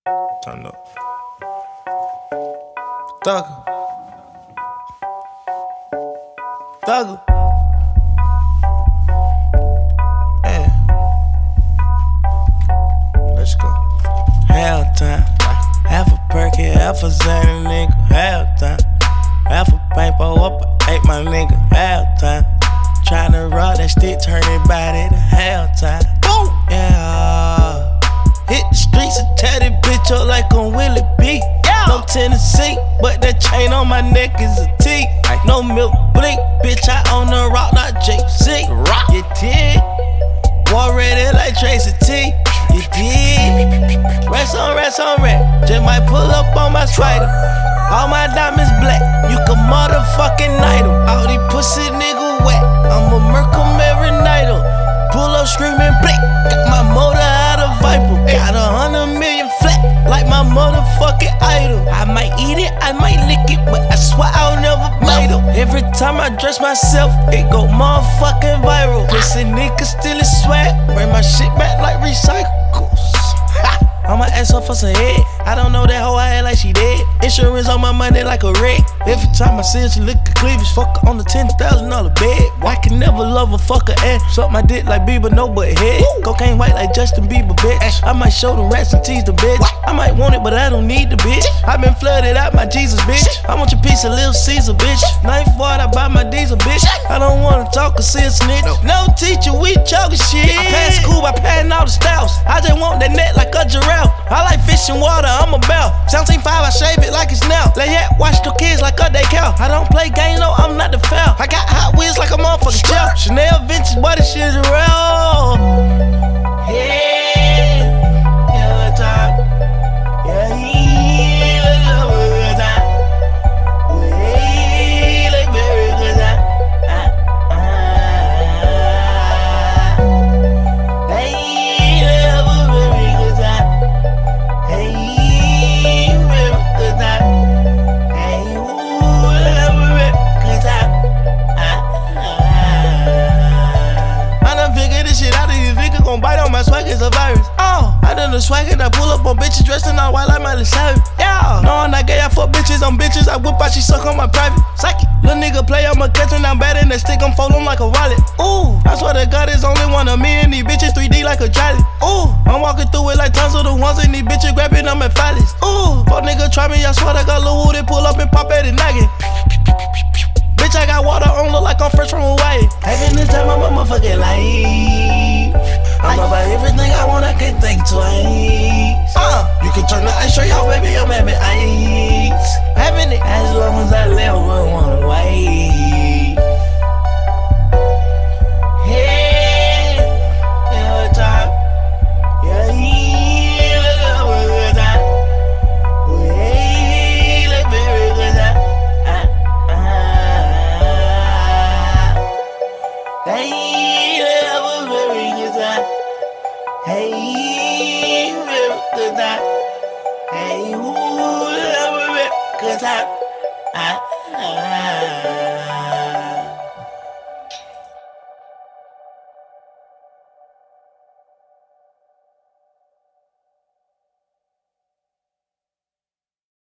Turn up. Thugger. Thugger. Yeah. Let's go. Hell time. Half a perky, half a Xanny, nigga. Hell time. Half a paintball up, ate my nigga. Hell time. Tryna rock that stick, turn it body to hell time. Boom! Yeah. Hit the streets and tear that bitch up like on Willie B. Yeah. No Tennessee, but that chain on my neck is a T. No milk blink, bitch, I own the rock, not JC. Rock. You did. War ready like Tracy T. You did. Rest on rest. Just might pull up on my spider. All my diamonds black, you can motherfucking night 'em. All these pussy niggas wet, I'ma murk 'em every night. Pull up screaming blick, got my motor out of Viper. Got 100 million flat, like my motherfucking idol. I might eat it, I might lick it, but I swear I'll never bite 'em. Every time I dress myself, it go motherfucking viral. Pussy niggas still is swag, bring my shit back like recycles. I'ma ask her for some head. I don't know that hoe I had like she dead. Insurance on my money like a wreck. Every time I see her, she look at cleavage. Fuck her on the $10,000 bed. I can never love a fucker ass. Suck my dick like Bieber, no but head. Cocaine white like Justin Bieber, bitch. I might show them rats and tease the bitch. I might want it, but I don't need the bitch. I been flooded out my Jesus, bitch. I want your piece of Little Caesar, bitch. Knife for it, I buy my diesel, bitch. I don't wanna talk or see a snitch. No teacher, we talking shit. I passed school by patting all the styles. I just want that neck like a giraffe. I like fish and water, I'm about 17.5, I shave it like it's now. Let that watch the kids like a day cow. I don't play games, no, I'm not the foul. I got Hot Wheels like a motherfucking gel. Chanel vintage, boy, this shit is real. Yeah, yeah, time. Yeah, good time. Yeah, like very good time. Bite on my swag is a virus. I done the swag and I pull up on bitches dressed in all white like Miley Cyrus. Yeah, no, I'm not gay, I fuck bitches on bitches. I whip out, she suck on my private. Psyche, little nigga play, I'ma catch him down bad in the stick, I'm folding like a wallet. Ooh, I swear to God, it's only one of me and these bitches 3D like a jolly. Ooh, I'm walking through it like tons of the ones and these bitches grabbing them at Follies. Ooh, fuck nigga try me, I swear I got Lil Woo, they pull up and pop at it noggin. Bitch, I got water on, look like I'm fresh from Hawaii. Having the time of my motherfucking life. I'm about everything I want, I can think twice. You can turn the ice straight off, baby, I'm having ice. Having it as long as I live, I wanna wait. Hey, yeah, time. Yeah, good time. Way, like very good time. Hey, have a very good time. Hey, very good time. Hey, ooh, have a very good time.